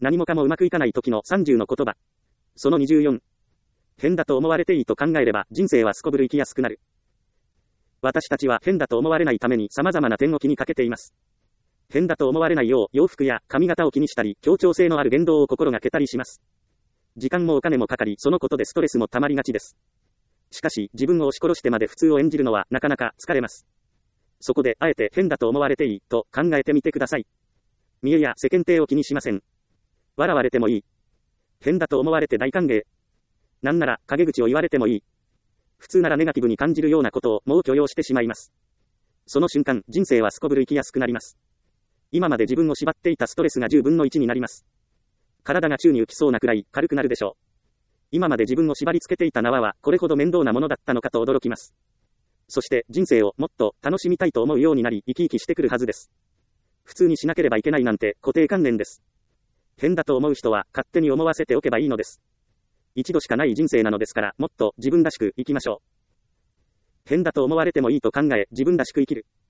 何もかもうまくいかない時の30の言葉。その24。変だと思われていいと考えれば人生はすこぶる生きやすくなる。私たちは変だと思われないために様々な点を気にかけています。変だと思われないよう洋服や髪型を気にしたり、協調性のある言動を心がけたりします。時間もお金もかかり、そのことでストレスも溜まりがちです。しかし、自分を押し殺してまで普通を演じるのはなかなか疲れます。そこで、あえて変だと思われていいと考えてみてください。見栄や世間体を気にしません。笑われてもいい。変だと思われて大歓迎。なんなら、陰口を言われてもいい。普通ならネガティブに感じるようなことをもう許容してしまいます。その瞬間、人生はすこぶる生きやすくなります。今まで自分を縛っていたストレスが10分の1になります。体が宙に浮きそうなくらい軽くなるでしょう。今まで自分を縛り付けていた縄はこれほど面倒なものだったのかと驚きます。そして人生をもっと楽しみたいと思うようになり生き生きしてくるはずです。普通にしなければいけないなんて固定観念です。変だと思う人は勝手に思わせておけばいいのです。一度しかない人生なのですからもっと自分らしく生きましょう。変だと思われてもいいと考え自分らしく生きる。